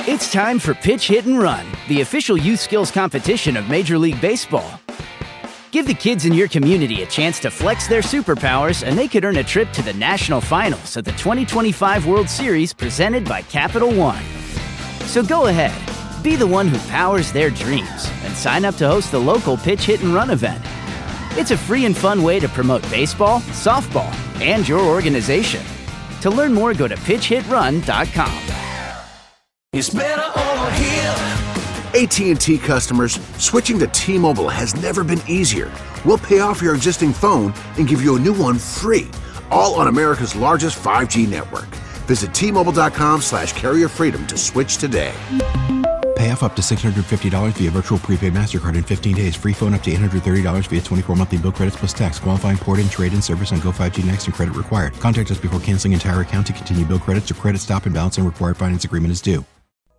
It's time for Pitch, Hit, and Run, the official youth skills competition of Major League Baseball. Give the kids in your community a chance to flex their superpowers, and they could earn a trip to the national finals of the 2025 World Series presented by Capital One. So go ahead, be the one who powers their dreams, and sign up to host the local Pitch, Hit, and Run event. It's a free and fun way to promote baseball, softball, and your organization. To learn more, go to pitchhitrun.com. It's better over here. AT&T customers, switching to T-Mobile has never been easier. We'll pay off your existing phone and give you a new one free, all on America's largest 5G network. Visit T-Mobile.com/carrier freedom to switch today. Pay off up to $650 via virtual prepaid MasterCard in 15 days. Free phone up to $830 via 24 monthly bill credits plus tax. Qualifying port-in, trade-in service on Go 5G Next and credit required. Contact us before canceling entire account to continue bill credits or credit stop and balance and required finance agreement is due.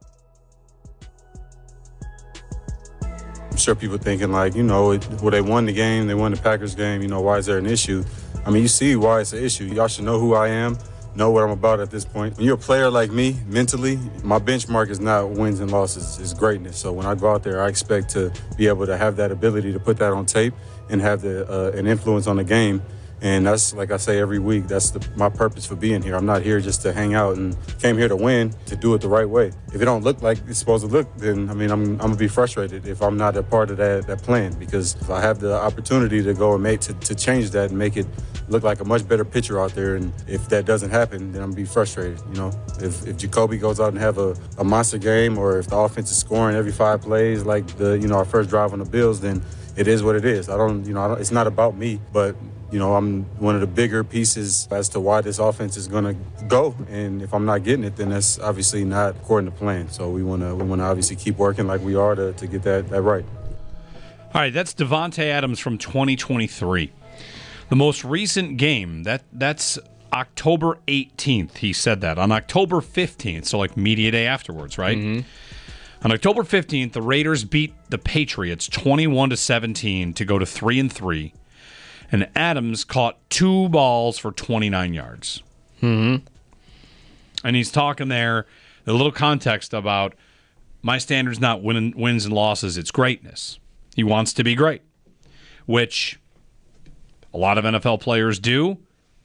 I'm sure people thinking like, well, they won the game, they won the Packers game, why is there an issue? I mean, you see why it's an issue. Y'all should know who I am, know what I'm about at this point. When you're a player like me, mentally, my benchmark is not wins and losses, it's greatness. So when I go out there, I expect to be able to have that ability to put that on tape and have an influence on the game. And that's, like I say every week, that's my purpose for being here. I'm not here just to hang out and came here to win, to do it the right way. If it don't look like it's supposed to look, then, I'm going to be frustrated if I'm not a part of that plan. Because if I have the opportunity to go and to change that and make it look like a much better picture out there, and if that doesn't happen, then I'm going to be frustrated, If Jacoby goes out and have a monster game, or if the offense is scoring every 5 plays like our first drive on the Bills, then it is what it is. It's not about me, but I'm one of the bigger pieces as to why this offense is going to go. And if I'm not getting it, then that's obviously not according to plan. So we want to obviously keep working like we are to get that right. All right, that's Davante Adams from 2023. The most recent game, that's October 18th, he said that. On October 15th, so like media day afterwards, right? Mm-hmm. On October 15th, the Raiders beat the Patriots 21-17 to go to 3-3. And Adams caught 2 balls for 29 yards. Mm-hmm. And he's talking there, a little context about my standard's not wins and losses, it's greatness. He wants to be great, which a lot of NFL players do.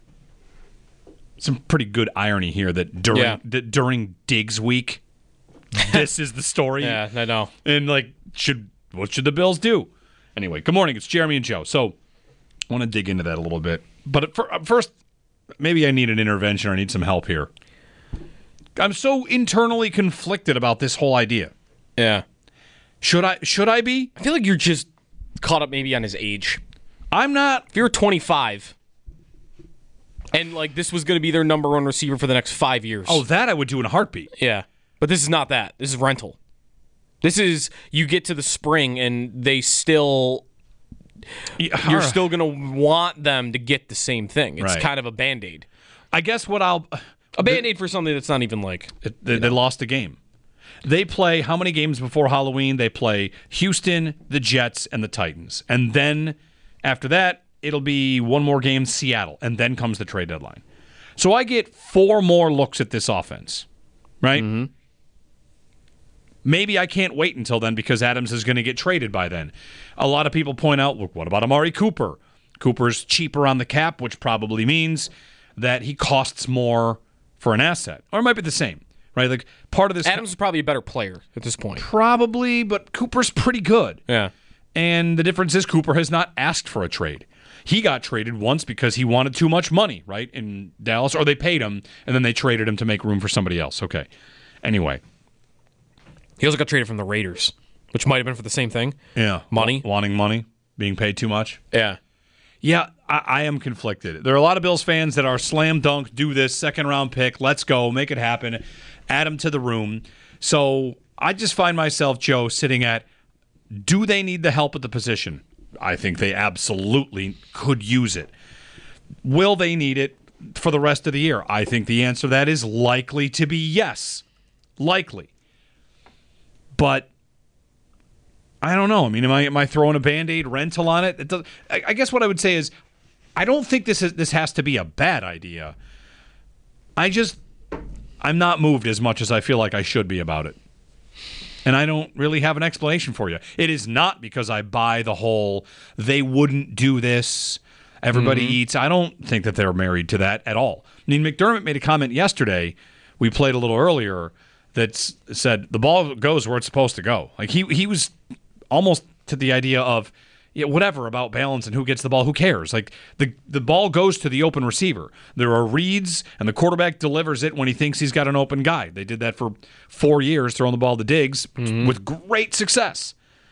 Some pretty good irony here that during Diggs week, this is the story. Yeah, I know. And what should the Bills do? Anyway, good morning. It's Jeremy and Joe. So I want to dig into that a little bit. But first, maybe I need an intervention or I need some help here. I'm so internally conflicted about this whole idea. Yeah. Should I be? I feel like you're just caught up maybe on his age. I'm not. If you're 25 and this was going to be their number 1 receiver for the next 5 years. Oh, that I would do in a heartbeat. Yeah. But this is not that. This is rental. This is you get to the spring and they still... You're still going to want them to get the same thing. It's kind of a Band-Aid. I guess a Band-Aid for something that's not even They lost a game. They play how many games before Halloween? They play Houston, the Jets, and the Titans. And then after that, it'll be one more game, Seattle. And then comes the trade deadline. So I get 4 more looks at this offense, right? Mm-hmm. Maybe I can't wait until then because Adams is going to get traded by then. A lot of people point out, look, what about Amari Cooper? Cooper's cheaper on the cap, which probably means that he costs more for an asset. Or it might be the same, right? Part of this... Adams is probably a better player at this point. Probably, but Cooper's pretty good. Yeah. And the difference is Cooper has not asked for a trade. He got traded once because he wanted too much money, right, in Dallas, or they paid him, and then they traded him to make room for somebody else. Okay. Anyway... He also got traded from the Raiders, which might have been for the same thing. Yeah. Money. Wanting money, being paid too much. Yeah. Yeah, I am conflicted. There are a lot of Bills fans that are slam dunk, do this, second-round pick, let's go, make it happen, add them to the room. So I just find myself, Joe, sitting at, do they need the help at the position? I think they absolutely could use it. Will they need it for the rest of the year? I think the answer to that is likely to be yes. Likely. But I don't know. I mean, am I throwing a Band-Aid rental on it? I guess what I would say is I don't think this has to be a bad idea. I'm not moved as much as I feel like I should be about it. And I don't really have an explanation for you. It is not because I buy the whole they wouldn't do this, everybody eats. I don't think that they're married to that at all. I mean, McDermott made a comment yesterday, we played a little earlier, that said the ball goes where it's supposed to go. Like he was almost to the idea of, yeah, whatever about balance and who gets the ball, who cares? Like the ball goes to the open receiver. There are reads, and the quarterback delivers it when he thinks he's got an open guy. They did that for 4 years, throwing the ball to Diggs with great success.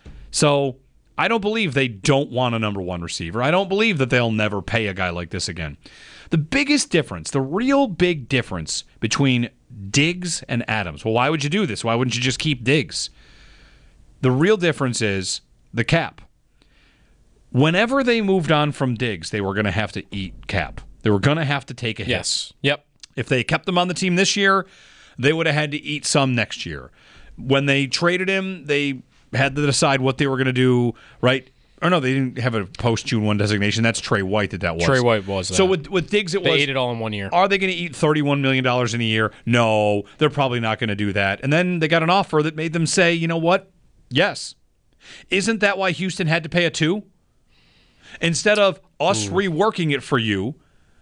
So I don't believe they don't want a number one receiver. I don't believe that they'll never pay a guy like this again. The biggest difference, the real big difference between Diggs and Adams. Well, why would you do this? Why wouldn't you just keep Diggs? The real difference is the cap. Whenever they moved on from Diggs, they were going to have to eat cap. They were going to have to take a hit. Yes. Yep. If they kept him on the team this year, they would have had to eat some next year. When they traded him, they had to decide what they were going to do, right? Or no, they didn't have a post-June 1 designation. That's Trey White that was. Trey White was that. So with Diggs, they ate it all in 1 year. Are they going to eat $31 million in a year? No, they're probably not going to do that. And then they got an offer that made them say, you know what? Yes. Isn't that why Houston had to pay a 2? Instead of us reworking it for you,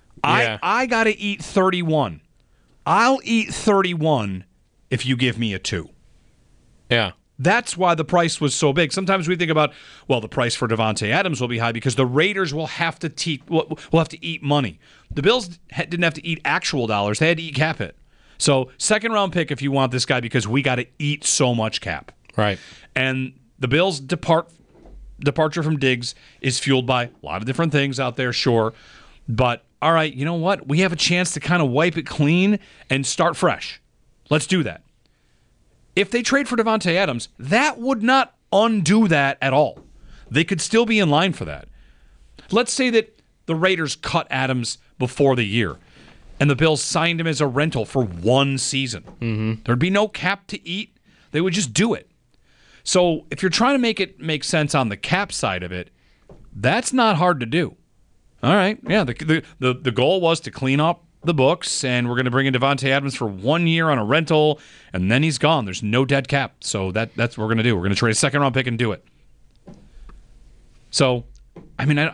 I got to eat 31. I'll eat 31 if you give me a 2. Yeah. That's why the price was so big. Sometimes we think about, well, the price for Davante Adams will be high because the Raiders will have to eat money. The Bills didn't have to eat actual dollars. They had to eat cap hit. So second-round pick if you want this guy because we got to eat so much cap. Right. And the Bills' departure from Diggs is fueled by a lot of different things out there, sure. But, all right, you know what? We have a chance to kind of wipe it clean and start fresh. Let's do that. If they trade for Davante Adams, that would not undo that at all. They could still be in line for that. Let's say that the Raiders cut Adams before the year and the Bills signed him as a rental for 1 season. Mm-hmm. There'd be no cap to eat. They would just do it. So if you're trying to make it make sense on the cap side of it, that's not hard to do. All right, yeah, the goal was to clean up the books, and we're going to bring in Davante Adams for 1 year on a rental, and then he's gone. There's no dead cap, so that's what we're going to do. We're going to trade a second-round pick and do it. So, I mean,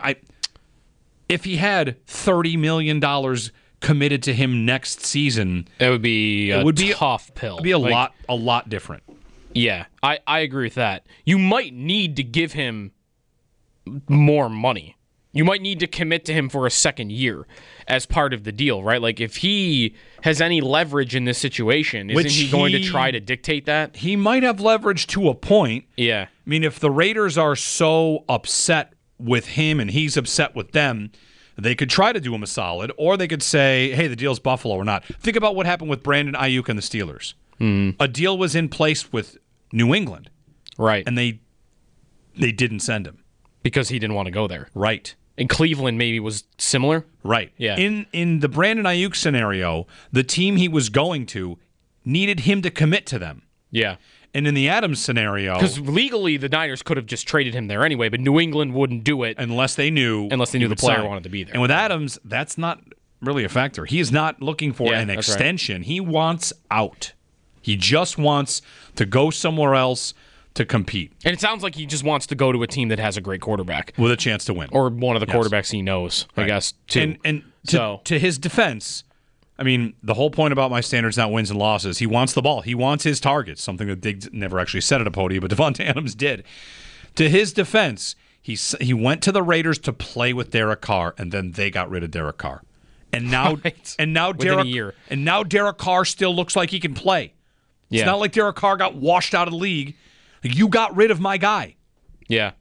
if he had $30 million committed to him next season, it would be a tough pill. It would be a lot different. Yeah, I agree with that. You might need to give him more money. You might need to commit to him for a second year as part of the deal, right? Like, if he has any leverage in this situation, isn't he going to try to dictate that? He might have leverage to a point. Yeah. I mean, if the Raiders are so upset with him and he's upset with them, they could try to do him a solid, or they could say, hey, the deal's Buffalo or not. Think about what happened with Brandon Ayuk and the Steelers. A deal was in place with New England. Right. And they didn't send him. Because he didn't want to go there. Right. And Cleveland maybe was similar? Right. Yeah. In the Brandon Ayuk scenario, the team he was going to needed him to commit to them. Yeah. And in the Adams scenario... Because legally, the Niners could have just traded him there anyway, but New England wouldn't do it. Unless they knew the player wanted to be there. And with Adams, that's not really a factor. He is not looking for an extension. Right. He wants out. He just wants to go somewhere else to compete. And it sounds like he just wants to go to a team that has a great quarterback. With a chance to win. Or one of the quarterbacks he knows, right. I guess, too. And to his defense, I mean, the whole point about my standards, not wins and losses, he wants the ball. He wants his targets, something that Diggs never actually said at a podium, but Davante Adams did. To his defense, he went to the Raiders to play with Derek Carr, and then they got rid of Derek Carr. And now, within a year. And now Derek Carr still looks like he can play. It's not like Derek Carr got washed out of the league. You got rid of my guy. Yeah.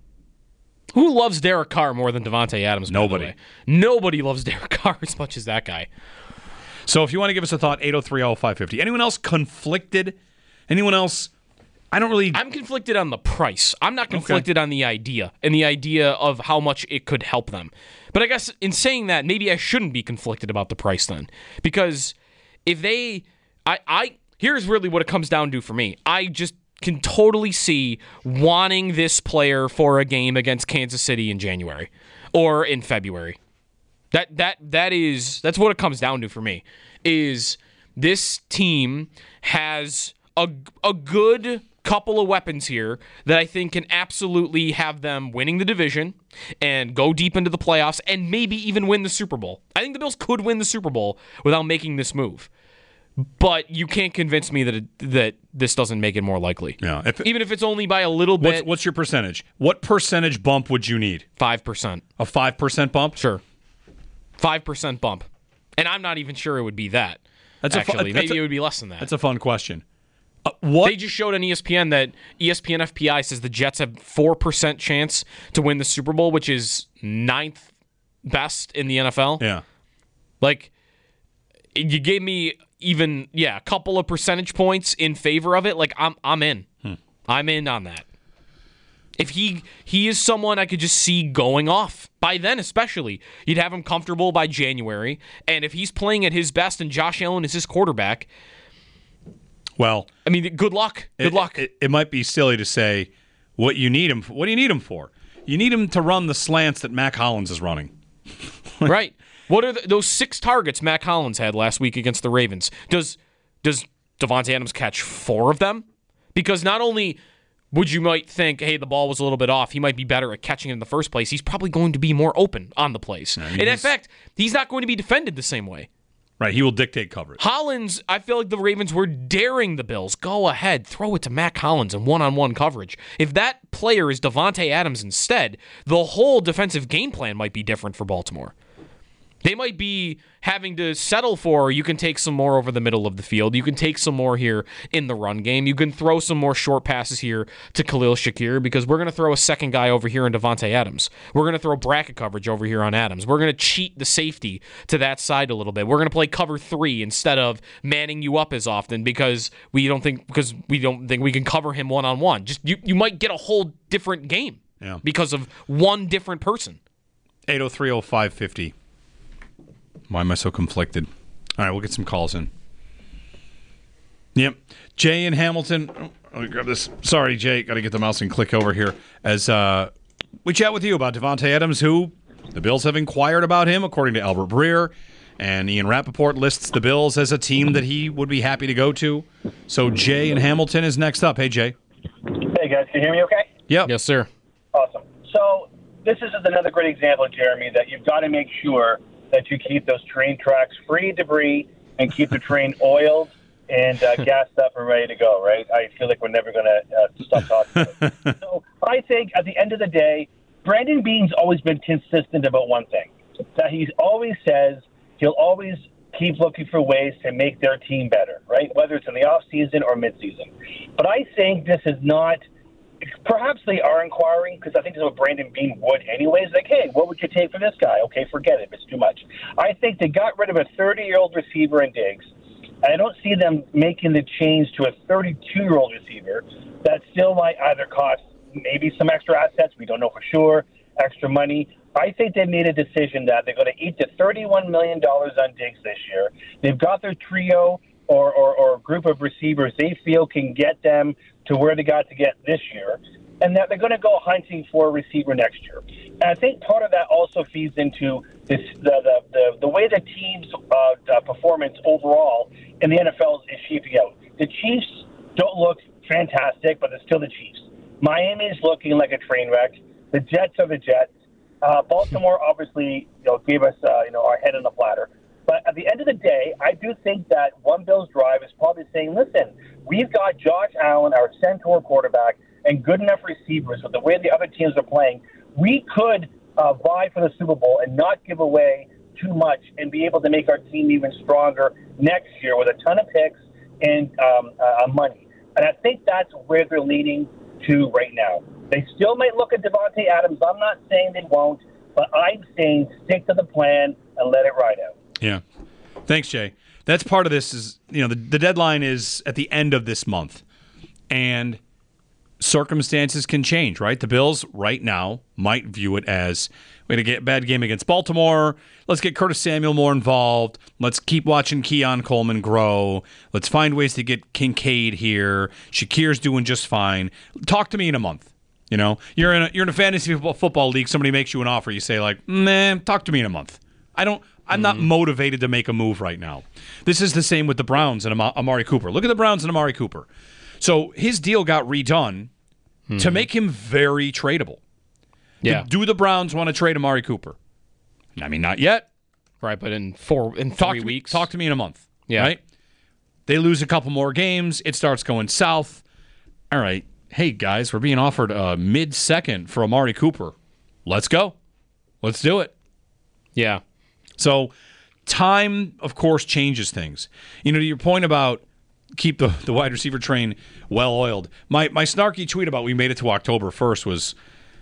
Who loves Derek Carr more than Davante Adams? Nobody. Nobody loves Derek Carr as much as that guy. So if you want to give us a thought, 803-0550. Anyone else conflicted? Anyone else? I'm conflicted on the price. I'm not conflicted on the idea and the idea of how much it could help them. But I guess in saying that, maybe I shouldn't be conflicted about the price then. Because if they... Here's really what it comes down to for me. I just can totally see wanting this player for a game against Kansas City in January or in February. That's what it comes down to for me. Is this team has a good couple of weapons here that I think can absolutely have them winning the division and go deep into the playoffs and maybe even win the Super Bowl. I think the Bills could win the Super Bowl without making this move. But you can't convince me that this doesn't make it more likely. Yeah, even if it's only by a little bit. What's your percentage? What percentage bump would you need? 5%. A 5% bump? Sure. 5% bump. And I'm not even sure it would be that. Maybe it would be less than that. That's a fun question. They just showed on ESPN that ESPN FPI says the Jets have 4% chance to win the Super Bowl, which is 9th best in the NFL. Yeah. Like, you gave me even a couple of percentage points in favor of it. Like, I'm in. I'm in on that. If he is someone I could just see going off by then, especially you'd have him comfortable by January, and if he's playing at his best and Josh Allen is his quarterback, well, I mean, good luck. Good luck. It might be silly to say what you need him. What do you need him for? You need him to run the slants that Mac Hollins is running. Right. What are those 6 targets Mac Hollins had last week against the Ravens? Does Davante Adams catch 4 of them? Because not only would you might think, hey, the ball was a little bit off, he might be better at catching it in the first place, he's probably going to be more open on the plays. And in fact, he's not going to be defended the same way. Right, he will dictate coverage. Hollins, I feel like the Ravens were daring the Bills. Go ahead, throw it to Mac Hollins in one-on-one coverage. If that player is Davante Adams instead, the whole defensive game plan might be different for Baltimore. They might be having to settle for, you can take some more over the middle of the field. You can take some more here in the run game. You can throw some more short passes here to Khalil Shakir because we're going to throw a second guy over here in Davante Adams. We're going to throw bracket coverage over here on Adams. We're going to cheat the safety to that side a little bit. We're going to play cover 3 instead of manning you up as often because we don't think we can cover him one-on-one. Just you might get a whole different game because of one different person. 803-0550. Why am I so conflicted? All right, we'll get some calls in. Yep. Jay in Hamilton. Let me grab this. Sorry, Jay. Got to get the mouse and click over here. As we chat with you about Davante Adams, who the Bills have inquired about him, according to Albert Breer. And Ian Rappaport lists the Bills as a team that he would be happy to go to. So Jay in Hamilton is next up. Hey, Jay. Hey, guys. Can you hear me okay? Yep. Yes, sir. Awesome. So this is another great example, Jeremy, that you've got to make sure that you keep those train tracks free of debris and keep the train oiled and gassed up and ready to go, right? I feel like we're never going to stop talking about it. So I think at the end of the day, Brandon Beane's always been consistent about one thing, that he always says he'll always keep looking for ways to make their team better, right? Whether it's in the offseason or midseason. But I think this is not – perhaps they are inquiring because I think this is what Brandon Beane would anyways. Like, hey, what would you take for this guy? Okay, forget it. It's too much. I think they got rid of a 30-year-old receiver in Diggs. I don't see them making the change to a 32-year-old receiver that still might either cost maybe some extra assets. We don't know for sure. Extra money. I think they made a decision that they're going to eat the $31 million on Diggs this year. They've got their trio or group of receivers they feel can get them to where they got to get this year, and that they're going to go hunting for a receiver next year. And I think part of that also feeds into this, the way the team's performance overall in the NFL is shaping out. The Chiefs don't look fantastic, but they're still the Chiefs. Miami's looking like a train wreck. The Jets are the Jets. Baltimore obviously gave us our head on the platter. But at the end of the day, I do think that One Bills Drive is probably saying, listen, we've got Josh Allen, our centaur quarterback, and good enough receivers with the way the other teams are playing. We could vie for the Super Bowl and not give away too much and be able to make our team even stronger next year with a ton of picks and money. And I think that's where they're leaning to right now. They still might look at Davante Adams. I'm not saying they won't, but I'm saying stick to the plan and let it ride out. Yeah. Thanks, Jay. That's part of this is, the deadline is at the end of this month. And circumstances can change, right? The Bills right now might view it as, we had a bad game against Baltimore. Let's get Curtis Samuel more involved. Let's keep watching Keon Coleman grow. Let's find ways to get Kincaid here. Shakir's doing just fine. Talk to me in a month. You're in a fantasy football league. Somebody makes you an offer. You say talk to me in a month. I'm not motivated to make a move right now. This is the same with the Browns and Amari Cooper. Look at the Browns and Amari Cooper. So his deal got redone to make him very tradable. Yeah. Do the Browns want to trade Amari Cooper? I mean, not yet. Right, but in 3 weeks. Talk to me in a month. Yeah. Right? They lose a couple more games. It starts going south. All right. Hey, guys, we're being offered a mid-second for Amari Cooper. Let's go. Let's do it. Yeah. So time, of course, changes things. To your point about keep the wide receiver train well-oiled. My snarky tweet about we made it to October 1st was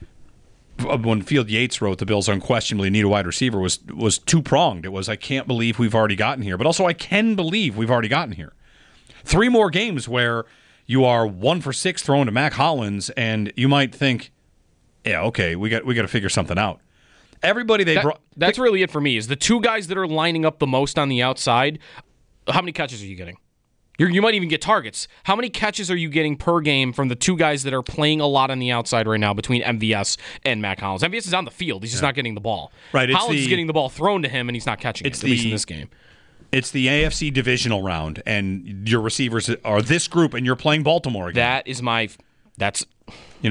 when Field Yates wrote the Bills unquestionably need a wide receiver was two-pronged. It was, I can't believe we've already gotten here, but also I can believe we've already gotten here. 3 more games where you are 1 for 6 throwing to Mac Hollins, and you might think, yeah, okay, we got to figure something out. Everybody that's really it for me, is the 2 guys that are lining up the most on the outside, how many catches are you getting? You might even get targets. How many catches are you getting per game from the 2 guys that are playing a lot on the outside right now between MVS and Mac Hollins? MVS is on the field. He's just not getting the ball. Right. Hollins is getting the ball thrown to him, and he's not catching it, at least in this game. It's the AFC divisional round, and your receivers are this group, and you're playing Baltimore again. That is my – that's –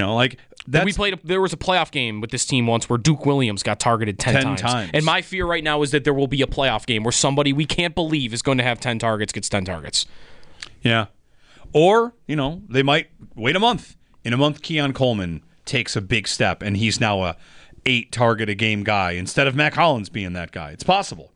There was a playoff game with this team once where Duke Williams got targeted 10 times. And my fear right now is that there will be a playoff game where somebody we can't believe is going to have 10 targets gets 10 targets. Yeah. Or, they might wait a month. In a month, Keon Coleman takes a big step, and he's now a 8-target-a-game guy instead of Mac Hollins being that guy. It's possible.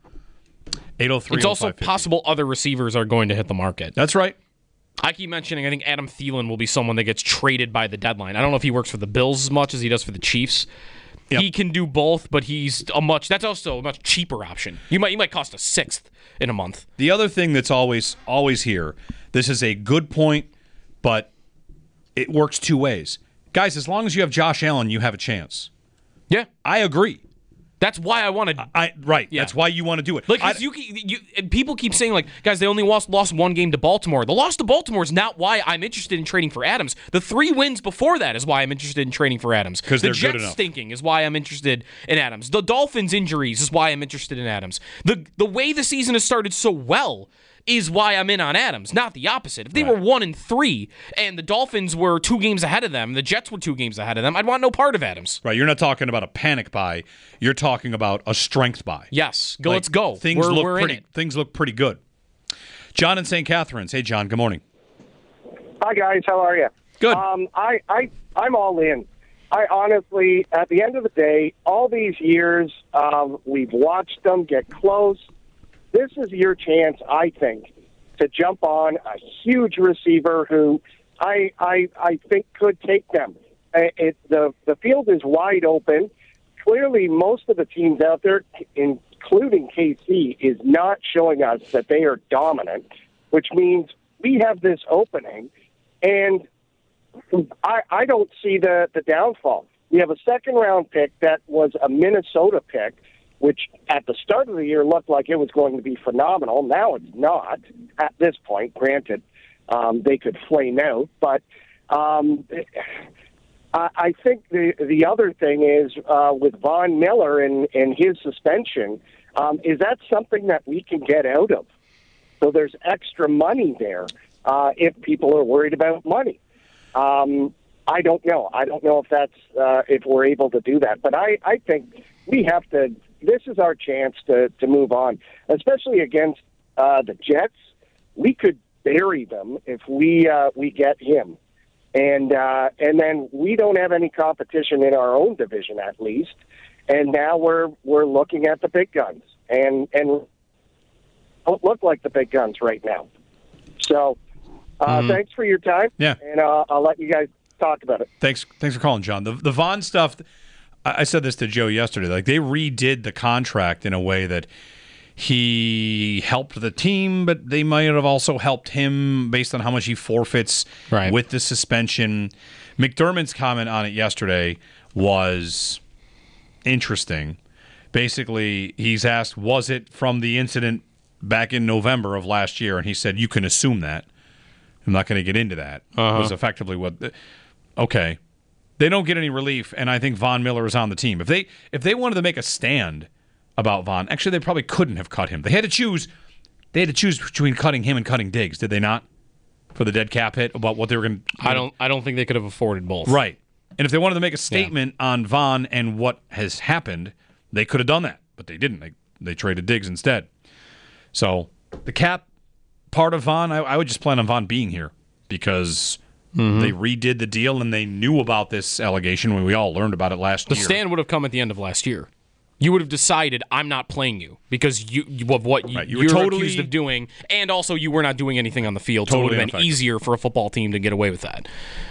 803. It's also possible other receivers are going to hit the market. That's right. I keep mentioning I think Adam Thielen will be someone that gets traded by the deadline. I don't know if he works for the Bills as much as he does for the Chiefs. Yep. He can do both, but that's also a much cheaper option. You might cost a 6th in a month. The other thing that's always here, this is a good point, but it works 2 ways. Guys, as long as you have Josh Allen, you have a chance. Yeah. I agree. That's why I want to. Right. Yeah. That's why you want to do it. Like, and people keep saying, like, guys, they only lost 1 game to Baltimore. The loss to Baltimore is not why I'm interested in trading for Adams. The 3 wins before that is why I'm interested in trading for Adams. Because the they're Jets good enough. stinking is why I'm interested in Adams. The Dolphins' injuries is why I'm interested in Adams. The way the season has started so well is why I'm in on Adams, not the opposite. If they were 1-3 and the Dolphins were 2 games ahead of them, the Jets were 2 games ahead of them, I'd want no part of Adams. Right. You're not talking about a panic buy. You're talking about a strength buy. Yes. Let's go. Things We're look pretty good. John in St. Catharines. Hey, John. Good morning. Hi, guys. How are you? Good. I'm all in. I honestly, at the end of the day, all these years, we've watched them get close. This is your chance, I think, to jump on a huge receiver who I think could take them. The field is wide open. Clearly, most of the teams out there, including KC, is not showing us that they are dominant, which means we have this opening, and I don't see the downfall. We have a second-round pick that was a Minnesota pick, which at the start of the year looked like it was going to be phenomenal. Now it's not at this point. Granted, they could flame out. But I think the other thing is with Von Miller and his suspension, is that something that we can get out of? So there's extra money there if people are worried about money. I don't know. I don't know if that's if we're able to do that. But I think we have to. This is our chance to move on, especially against the Jets. We could bury them if we get him, and then we don't have any competition in our own division at least. And now we're looking at the big guns, and don't look like the big guns right now. So thanks for your time. Yeah, and I'll let you guys talk about it. Thanks for calling, John. The Von stuff. I said this to Joe yesterday. Like, they redid the contract in a way that he helped the team, but they might have also helped him based on how much he forfeits with the suspension. McDermott's comment on it yesterday was interesting. Basically, he's asked, was it from the incident back in November of last year? And he said, you can assume that. I'm not going to get into that. Was effectively what... Okay. They don't get any relief, and I think Von Miller is on the team. If they wanted to make a stand about Von, actually they probably couldn't have cut him. They had to choose between cutting him and cutting Diggs, did they not? for the dead cap hit about what they were going to. I don't think they could have afforded both. Right. And if they wanted to make a statement on Von and what has happened, they could have done that, but they didn't. They traded Diggs instead. So the cap part of Von, I would just plan on Von being here because they redid the deal and they knew about this allegation when we all learned about it last year. The stand would have come at the end of last year. You would have decided, I'm not playing you because of what you're totally accused of doing, and also you were not doing anything on the field. So it would have been easier for a football team to get away with that.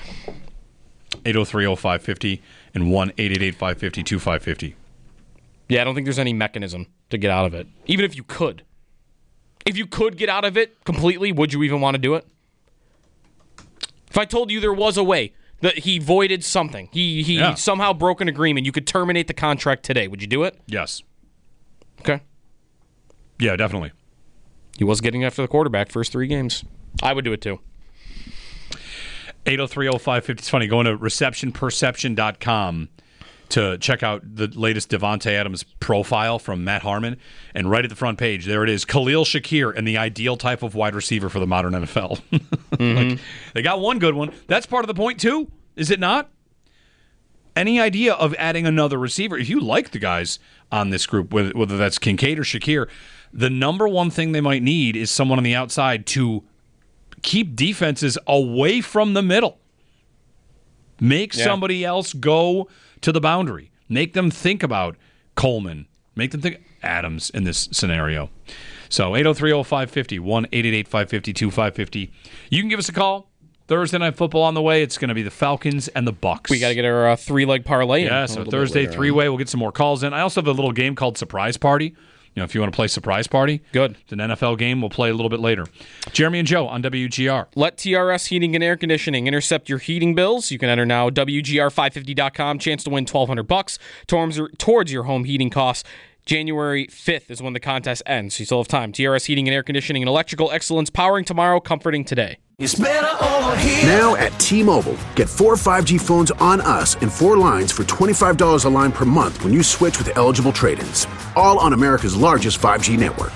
803-0550 and 1-888-550-2550. Yeah, I don't think there's any mechanism to get out of it. Even if you could. If you could get out of it completely, would you even want to do it? If I told you there was a way that he voided something, he somehow broke an agreement, you could terminate the contract today, would you do it? Yes. Okay. Yeah, definitely. He was getting after the quarterback first 3 games. I would do it too. 803-0550. It's funny, going to receptionperception.com to check out the latest Davante Adams profile from Matt Harmon, and right at the front page, there it is, Khalil Shakir and the ideal type of wide receiver for the modern NFL. Like, they got one good one. That's part of the point, too, is it not? Any idea of adding another receiver? If you like the guys on this group, whether that's Kincaid or Shakir, the number one thing they might need is someone on the outside to keep defenses away from the middle. Make somebody else go to the boundary. Make them think about Coleman. Make them think Adams in this scenario. So 803-0550, 1-888-550-2550. You can give us a call. Thursday Night Football on the way. It's going to be the Falcons and the Bucs. We got to get our 3-leg parlay in. Yeah, so Thursday 3-way. We'll get some more calls in. I also have a little game called Surprise Party. You know, if you want to play Surprise Party, good. It's an NFL game. We'll play a little bit later. Jeremy and Joe on WGR. Let TRS Heating and Air Conditioning intercept your heating bills. You can enter now at WGR550.com. Chance to win $1,200 towards your home heating costs. January 5th is when the contest ends. So you still have time. TRS Heating and Air Conditioning and electrical excellence, powering tomorrow, comforting today. It's better over here. Now at T-Mobile, get 4 5G phones on us and 4 lines for $25 a line per month when you switch with eligible trade-ins. All on America's largest 5G network.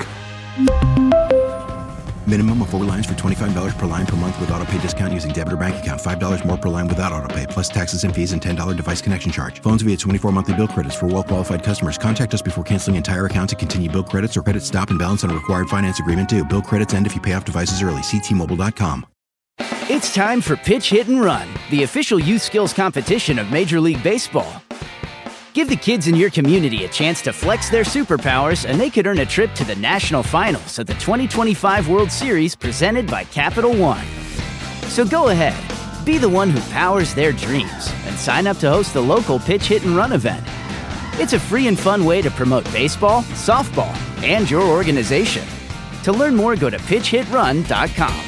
Minimum of 4 lines for $25 per line per month with autopay discount using debit or bank account. $5 more per line without autopay, plus taxes and fees and $10 device connection charge. Phones via 24 monthly bill credits for well-qualified customers. Contact us before canceling entire account to continue bill credits or credit stop and balance on required finance agreement due. Bill credits end if you pay off devices early. See T-Mobile.com. It's time for Pitch Hit and Run, the official youth skills competition of Major League Baseball. Give the kids in your community a chance to flex their superpowers, and they could earn a trip to the national finals at the 2025 World Series presented by Capital One. So go ahead, be the one who powers their dreams, and sign up to host the local Pitch Hit and Run event. It's a free and fun way to promote baseball, softball, and your organization. To learn more, go to pitchhitrun.com.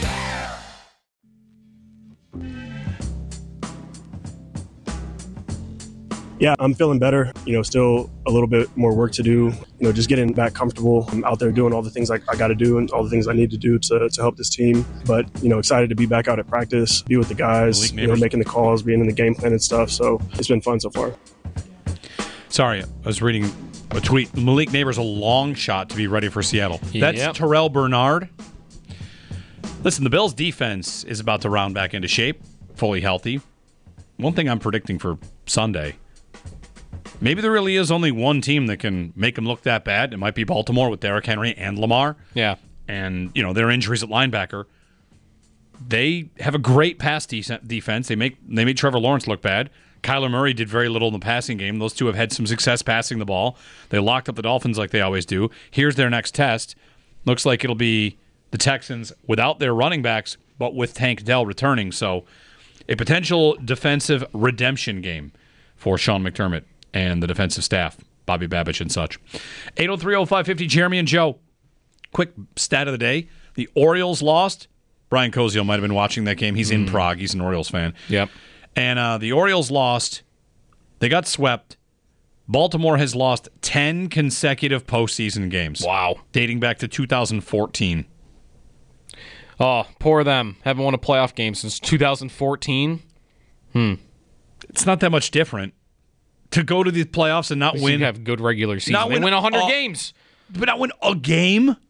Yeah, I'm feeling better. Still a little bit more work to do. Just getting back comfortable. I'm out there doing all the things I got to do and all the things I need to do to help this team. But, excited to be back out at practice, be with the guys, making the calls, being in the game plan and stuff. So it's been fun so far. Sorry, I was reading a tweet. Malik Neighbors a long shot to be ready for Seattle. That's Terrell Bernard. Listen, the Bills' defense is about to round back into shape, fully healthy. One thing I'm predicting for Sunday, maybe there really is only one team that can make them look that bad. It might be Baltimore with Derrick Henry and Lamar. Yeah. And, their injuries at linebacker. They have a great pass defense. They made Trevor Lawrence look bad. Kyler Murray did very little in the passing game. Those two have had some success passing the ball. They locked up the Dolphins like they always do. Here's their next test. Looks like it'll be the Texans without their running backs, but with Tank Dell returning. So a potential defensive redemption game for Sean McDermott and the defensive staff, Bobby Babich and such. 803-0550, Jeremy and Joe. Quick stat of the day. The Orioles lost. Brian Koziel might have been watching that game. He's in Prague. He's an Orioles fan. Yep. And the Orioles lost. They got swept. Baltimore has lost 10 consecutive postseason games. Wow. Dating back to 2014. Oh, poor them. Haven't won a playoff game since 2014. It's not that much different to go to the playoffs and not win. You have good regular season. They win 100 games. But not win a game?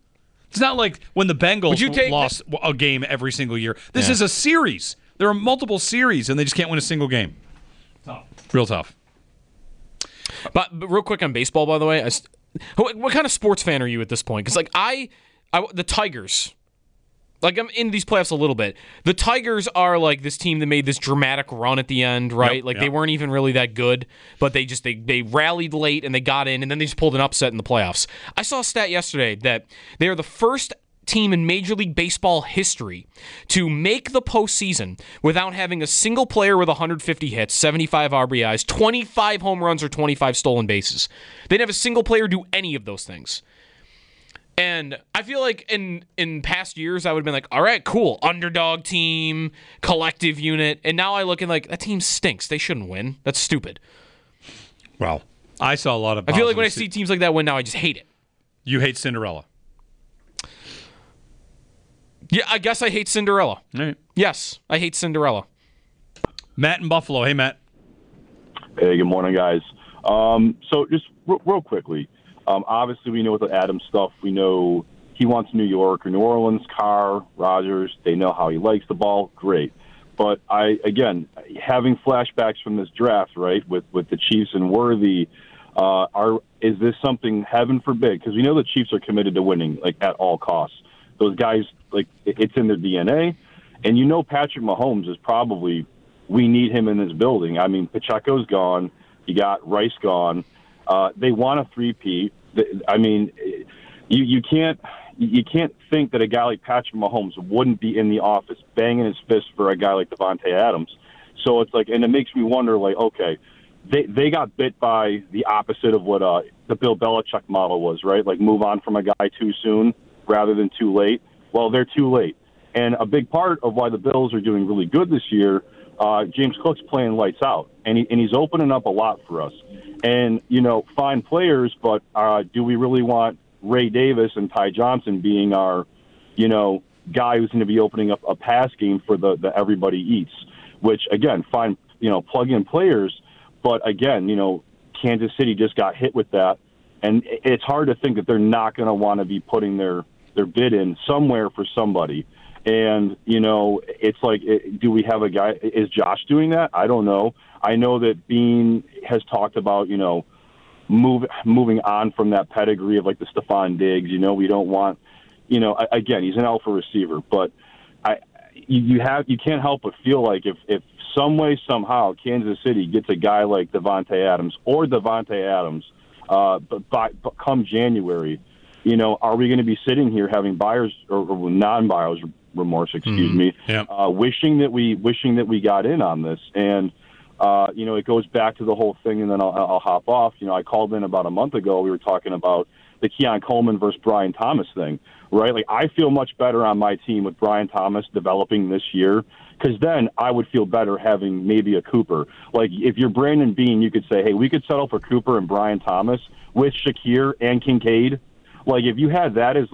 It's not like when the Bengals lost a game every single year. This is a series. There are multiple series, and they just can't win a single game. Tough. Real tough. But real quick on baseball, by the way, what kind of sports fan are you at this point? Because the Tigers, I'm in these playoffs a little bit. The Tigers are like this team that made this dramatic run at the end, right? Yep, they weren't even really that good, but they rallied late and they got in, and then they just pulled an upset in the playoffs. I saw a stat yesterday that they are the first team in Major League Baseball history to make the postseason without having a single player with 150 hits, 75 RBIs, 25 home runs, or 25 stolen bases. They didn't have a single player do any of those things. And I feel like in past years, I would have been like, all right, cool, underdog team, collective unit. And now I look and that team stinks. They shouldn't win. That's stupid. Well, I saw a lot of... I feel like when I see teams like that win now, I just hate it. You hate Cinderella. Yeah, I guess I hate Cinderella. All right. Yes, I hate Cinderella. Matt in Buffalo. Hey, Matt. Hey, good morning, guys. So just real quickly, obviously we know with the Adams stuff, we know he wants New York or New Orleans, Carr, Rodgers. They know how he likes the ball. Great. But having flashbacks from this draft, right, with the Chiefs and Worthy, is this something, heaven forbid, because we know the Chiefs are committed to winning, at all costs. Those guys, it's in their DNA. And Patrick Mahomes is probably, we need him in this building. I mean, Pacheco's gone. You got Rice gone. They want a 3-peat. I mean, you can't think that a guy like Patrick Mahomes wouldn't be in the office banging his fist for a guy like Davante Adams. So it's and it makes me wonder, okay, they got bit by the opposite of what the Bill Belichick model was, right? Move on from a guy too soon rather than too late. Well, they're too late. And a big part of why the Bills are doing really good this year, James Cook's playing lights out, and he's opening up a lot for us. And, fine players, but do we really want Ray Davis and Ty Johnson being our, guy who's going to be opening up a pass game for the everybody eats, which, again, fine, plug-in players. But, again, Kansas City just got hit with that. And it's hard to think that they're not going to want to be putting their bid in somewhere for somebody. And, it's do we have a guy? Is Josh doing that? I don't know. I know that Bean has talked about, moving on from that pedigree of the Stephon Diggs. We don't want, again, he's an alpha receiver. But you can't help but feel like if some way, somehow, Kansas City gets a guy like Davante Adams or Davante Adams, but come January, are we going to be sitting here having buyers or non-buyers remorse, me, wishing that we got in on this? And it goes back to the whole thing, and then I'll hop off. I called in about a month ago. We were talking about the Keon Coleman versus Brian Thomas thing, right? I feel much better on my team with Brian Thomas developing this year, because then I would feel better having maybe a Cooper. If you're Brandon Beane, you could say, hey, we could settle for Cooper and Brian Thomas with Shakir and Kincaid. If you had that as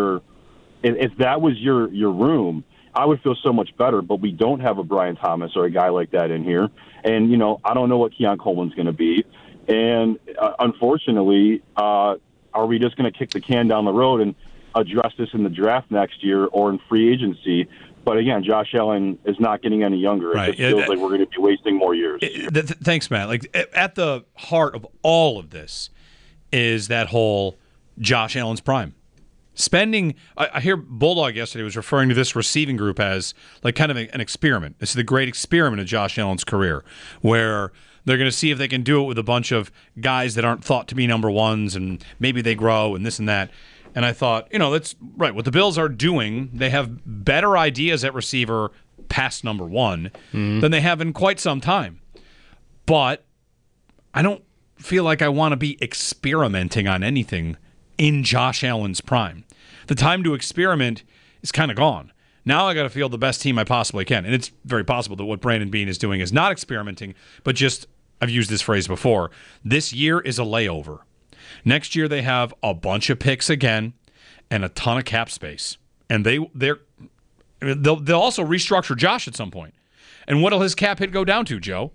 if that was your room, I would feel so much better. But we don't have a Brian Thomas or a guy like that in here. And, I don't know what Keon Coleman's going to be. And unfortunately, are we just going to kick the can down the road and address this in the draft next year or in free agency? But again, Josh Allen is not getting any younger. Right. It just feels like we're going to be wasting more years. Thanks, Matt. At the heart of all of this is that whole Josh Allen's prime. I hear Bulldog yesterday was referring to this receiving group as kind of an experiment. This is the great experiment of Josh Allen's career, where they're going to see if they can do it with a bunch of guys that aren't thought to be number ones, and maybe they grow and this and that. And I thought, that's right. What the Bills are doing, they have better ideas at receiver past number one than they have in quite some time. But I don't feel like I want to be experimenting on anything in Josh Allen's prime. The time to experiment is kind of gone. Now I got to field the best team I possibly can. And it's very possible that what Brandon Beane is doing is not experimenting, but just, I've used this phrase before, this year is a layover. Next year they have a bunch of picks again and a ton of cap space. And they'll also restructure Josh at some point. And what'll his cap hit go down to, Joe?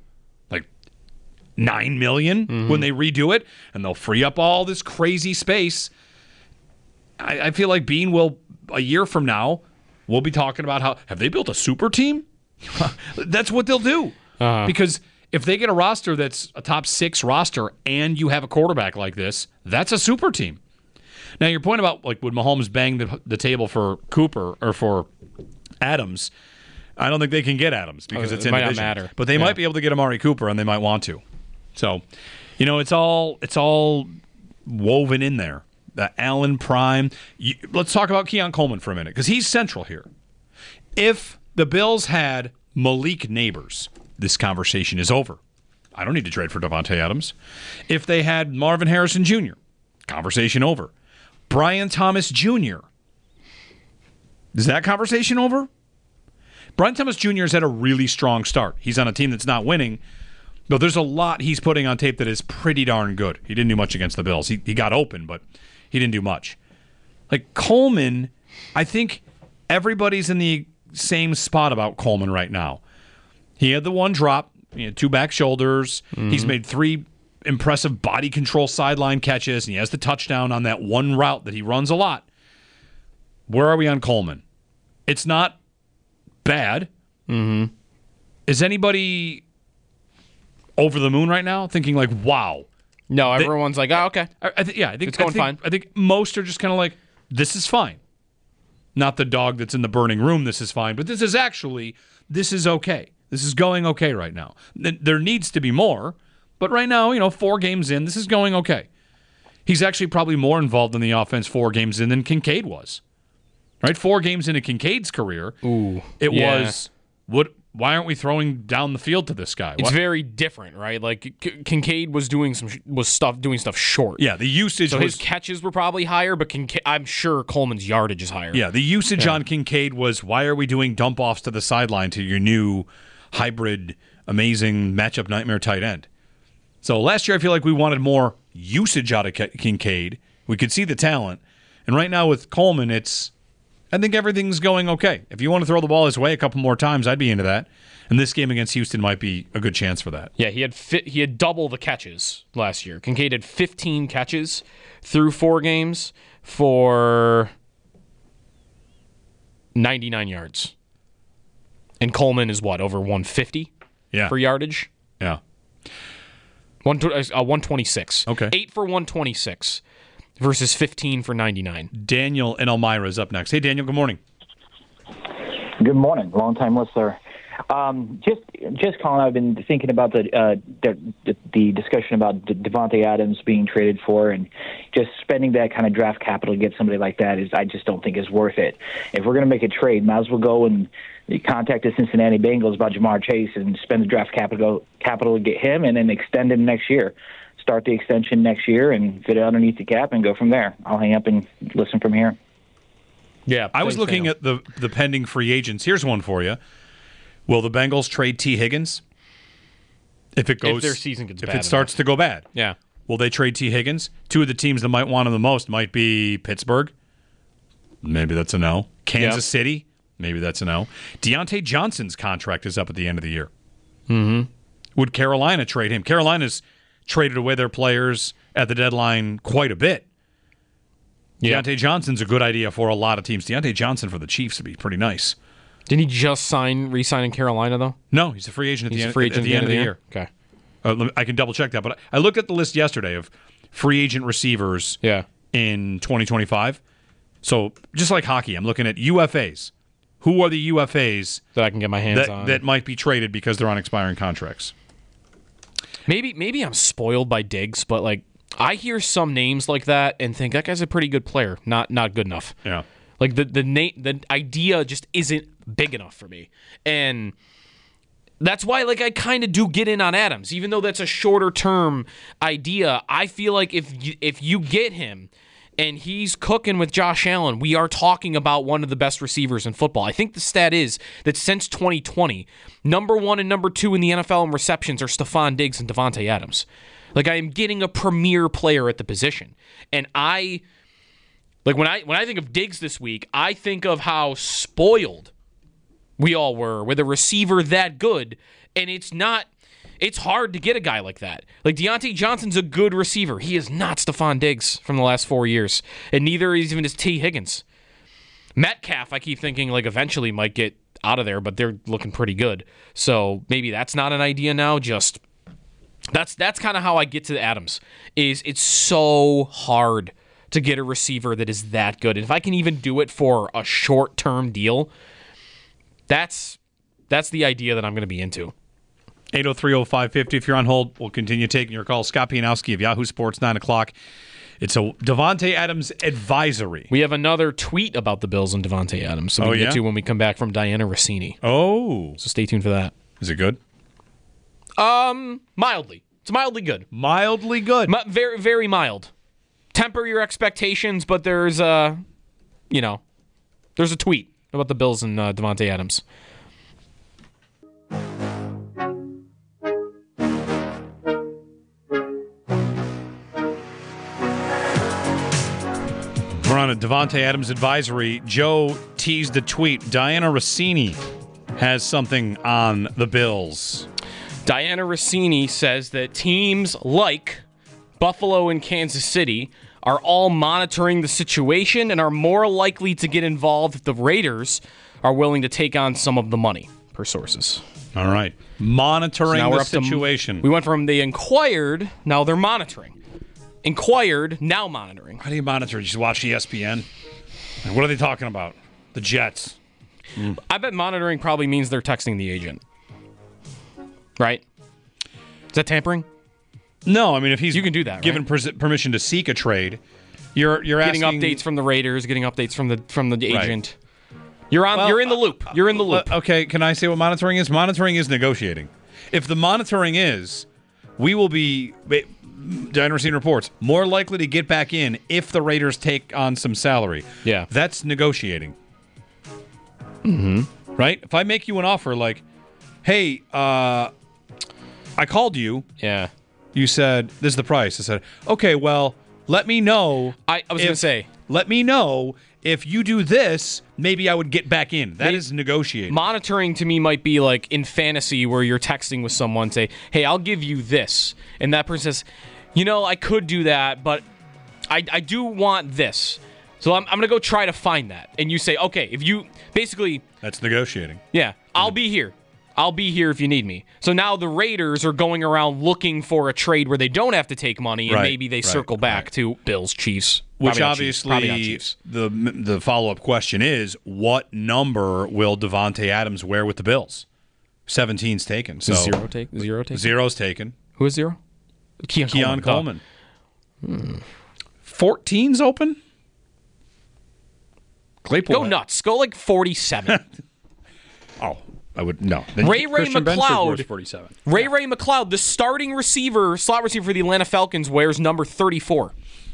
$9 million when they redo it, and they'll free up all this crazy space. I feel like Bean will, a year from now, we'll be talking about how, have they built a super team? That's what they'll do. Because if they get a roster that's a top 6 roster and you have a quarterback like this, that's a super team. Now, your point about, like, would Mahomes bang the table for Cooper or for Adams, I don't think they can get Adams because it's in might division. not matter. But they might be able to get Amari Cooper, and they might want to. So, it's all woven in there. The Allen Prime. Let's talk about Keon Coleman for a minute because he's central here. If the Bills had Malik Neighbors, this conversation is over. I don't need to trade for Davante Adams. If they had Marvin Harrison Jr., conversation over. Brian Thomas Jr., is that conversation over? Brian Thomas Jr. has had a really strong start. He's on a team that's not winning, but there's a lot he's putting on tape that is pretty darn good. He didn't do much against the Bills. He got open, but he didn't do much. Like Coleman, I think everybody's in the same spot about Coleman right now. He had the one drop, 2 back shoulders. Mm-hmm. He's made 3 impressive body control sideline catches, and he has the touchdown on that one route that he runs a lot. Where are we on Coleman? It's not bad. Mm-hmm. Is anybody over the moon right now thinking like, wow? No, everyone's like, oh, okay. I think it's going fine. I think most are just kind of like, this is fine. Not the dog that's in the burning room, this is fine, but this is okay. This is going okay right now. There needs to be more, but right now, 4 games in, this is going okay. He's actually probably more involved in the offense 4 games in than Kincaid was. Right? 4 games into Kincaid's career, was, why aren't we throwing down the field to this guy? It's very different, right? Like Kincaid was doing stuff short. Yeah, the usage. So his catches were probably higher, but I'm sure Coleman's yardage is higher. Yeah, the usage on Kincaid was, why are we doing dump offs to the sideline to your new hybrid, amazing matchup nightmare tight end? So last year, I feel like we wanted more usage out of Kincaid. We could see the talent, and right now with Coleman, I think everything's going okay. If you want to throw the ball his way a couple more times, I'd be into that. And this game against Houston might be a good chance for that. Yeah, he had double the catches last year. Kincaid had 15 catches through 4 games for 99 yards. And Coleman is what, over 150 for yardage? Yeah. 126. Okay. 8 for 126. Versus 15 for 99. Daniel in Elmira is up next. Hey, Daniel, good morning. Good morning. Long-time listener. Just calling, I've been thinking about the discussion about Davante Adams being traded for, and just spending that kind of draft capital to get somebody like that I just don't think is worth it. If we're going to make a trade, might as well go and contact the Cincinnati Bengals about Jamar Chase and spend the draft capital to get him and then extend him next year. Start the extension next year and fit it underneath the cap and go from there. I'll hang up and listen from here. Yeah, I was looking at the pending free agents. Here's one for you. Will the Bengals trade T. Higgins if their season gets bad? If it starts to go bad, yeah. Will they trade T. Higgins? 2 of the teams that might want him the most might be Pittsburgh. Maybe that's a no. Kansas City. Maybe that's a no. Deontay Johnson's contract is up at the end of the year. Mm-hmm. Would Carolina trade him? Carolina's traded away their players at the deadline quite a bit. Yeah. Deontay Johnson's a good idea for a lot of teams. Deontay Johnson for the Chiefs would be pretty nice. Didn't he just re-sign in Carolina, though? No, he's a free agent at the end of the year. Okay. I can double-check that, but I looked at the list yesterday of free agent receivers in 2025. So just like hockey, I'm looking at UFAs. Who are the UFAs that I can get my hands on that might be traded because they're on expiring contracts? Maybe I'm spoiled by Diggs, but like I hear some names like that and think that guy's a pretty good player, not good enough. Yeah, like the idea just isn't big enough for me, and that's why like I kind of do get in on Adams, even though that's a shorter term idea. I feel like if you get him and he's cooking with Josh Allen, we are talking about one of the best receivers in football. I think the stat is that since 2020, number 1 and number 2 in the NFL in receptions are Stephon Diggs and Davante Adams. Like, I am getting a premier player at the position. And when I think of Diggs this week, I think of how spoiled we all were with a receiver that good. And it's not It's hard to get a guy like that. Like, Deontay Johnson's a good receiver. He is not Stephon Diggs from the last 4 years, and neither is even T. Higgins. Metcalf, I keep thinking, like, eventually might get out of there, but they're looking pretty good. So maybe that's not an idea now. Just that's kind of how I get to Adams. Is it's so hard to get a receiver that is that good. And if I can even do it for a short-term deal, that's the idea that I'm going to be into. 803-0550. If you're on hold, we'll continue taking your call. Scott Pianowski of Yahoo Sports, 9 o'clock. It's a Davante Adams advisory. We have another tweet about the Bills and Davante Adams, so we can get to when we come back from Diana Rossini. Oh. So stay tuned for that. Is it good? Mildly. It's mildly good. Mildly good. Very, very mild. Temper your expectations, but there's a tweet about the Bills and Davante Adams. We're on a Davante Adams advisory. Joe teased a tweet. Diana Rossini has something on the Bills. Diana Rossini says that teams like Buffalo and Kansas City are all monitoring the situation and are more likely to get involved if the Raiders are willing to take on some of the money, per sources. All right. Monitoring the situation. We went from they inquired, now they're monitoring. Inquired, now monitoring. How do you monitor? You just watch ESPN? And what are they talking about? The Jets. I bet monitoring probably means they're texting the agent. Right? Is that tampering? No, I mean, if he's you can do that, given permission to seek a trade, you're getting asking, updates from the Raiders, getting updates from the agent. Right. You're in the loop. You're in the loop. Okay, can I say what monitoring is? Monitoring is negotiating. If the monitoring is, we will be, Diana Rossini reports, more likely to get back in if the Raiders take on some salary. Yeah. That's negotiating. Mm-hmm. Right? If I make you an offer like, hey, I called you. Yeah. You said, this is the price. I said, okay, well, let me know. I was going to say. Let me know if you do this, maybe I would get back in. That is negotiating. Monitoring to me might be like in fantasy where you're texting with someone, say, hey, I'll give you this. And that person says, I could do that, but I do want this. So I'm going to go try to find that. And you say, okay, if you basically. That's negotiating. Yeah, I'll be here. I'll be here if you need me. So now the Raiders are going around looking for a trade where they don't have to take money, and maybe they circle back to Bills, Chiefs. Which obviously the follow-up question is, what number will Davante Adams wear with the Bills? 17's taken. So Zero taken? Zero's taken. Who is zero? Keon Coleman. 14's open? Claypool. Go nuts. Go like 47. Oh. I would no. Ray McLeod, 47. Ray McLeod, the starting slot receiver for the Atlanta Falcons, wears number 34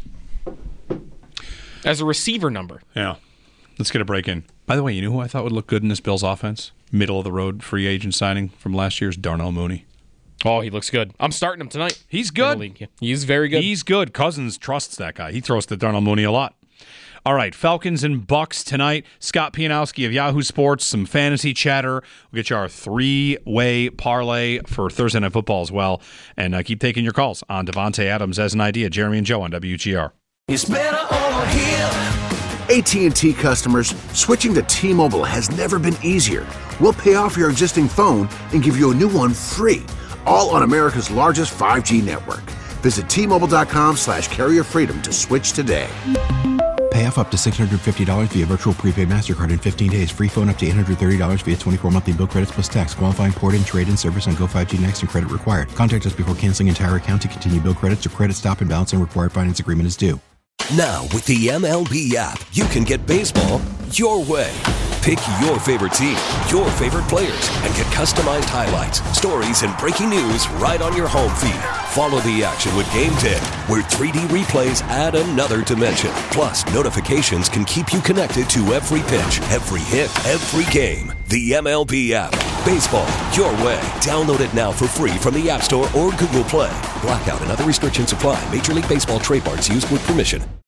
as a receiver number. Yeah, let's get a break in. By the way, you know who I thought would look good in this Bills offense? Middle of the road free agent signing from last year's Darnell Mooney. Oh, he looks good. I'm starting him tonight. He's good. He's very good. He's good. Cousins trusts that guy. He throws to Darnell Mooney a lot. All right, Falcons and Bucks tonight. Scott Pianowski of Yahoo Sports, some fantasy chatter. We'll get you our three-way parlay for Thursday Night Football as well. And keep taking your calls on Davante Adams as an idea. Jeremy and Joe on WGR. It's better over here. AT&T customers, switching to T-Mobile has never been easier. We'll pay off your existing phone and give you a new one free, all on America's largest 5G network. Visit T-Mobile.com/carrierfreedom to switch today. Pay off up to $650 via virtual prepaid MasterCard in 15 days. Free phone up to $830 via 24 monthly bill credits plus tax. Qualifying port-in, trade-in service on Go5G Next and credit required. Contact us before canceling entire account to continue bill credits or credit stop and balance and required finance agreement is due. Now, with the MLB app, you can get baseball your way. Pick your favorite team, your favorite players, and get customized highlights, stories, and breaking news right on your home feed. Follow the action with Game 10, where 3D replays add another dimension. Plus, notifications can keep you connected to every pitch, every hit, every game. The MLB app. Baseball your way. Download it now for free from the App Store or Google Play. Blackout and other restrictions apply. Major League Baseball trademarks used with permission.